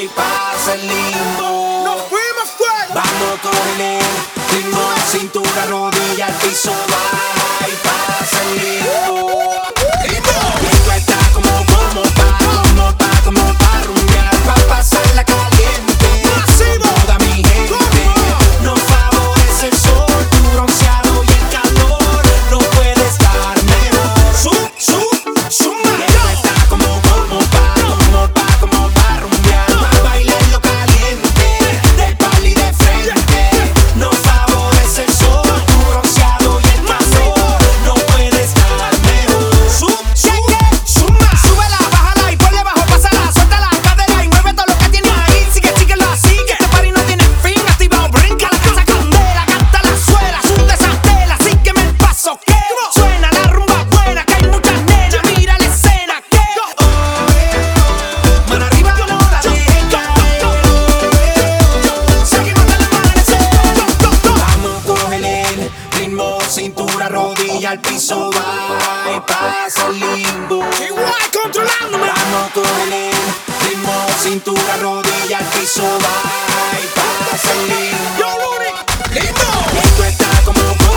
y pasa el limbo. ¡Nos fuimos fuera! Vamos con el ritmo, cintura, rodilla, al piso, va y pasa el limbo. Esto está como pa' rumbear, pa' pasarla caliente. ¡Masivo! Toda mi gente, nos favorece el sol, tu bronceado y el calor, no puede estar mejor. ¡Suma! Esto está como pa' rumbear, pa' bailarlo caliente, de pali de frente. Nos favorece el sol, tu bronceado y el calor, no puede estar mejor. ¡Suma! Súbela, bájala y ponle bajo, pásala, suelta la cadera y mueve todo lo que tiene ahí. Síguelo así, que este party no tiene fin. Activado, brinca la casa candela, canta la suela, sunde esa tela, sígueme el paso que suena la rumba buena, que hay muchas nenas, mira la escena que Mano arriba, no la dejen caer. seguimos hasta el amanecer. Vamos, cógele el ritmo, cintura, rodilla, al piso, va y pasa el limbo. Igual controlándome. Vamos, cógele el ritmo, cintura, rodilla, al piso, va y pasa el limbo. Yo, Luni, lindo. Esto está como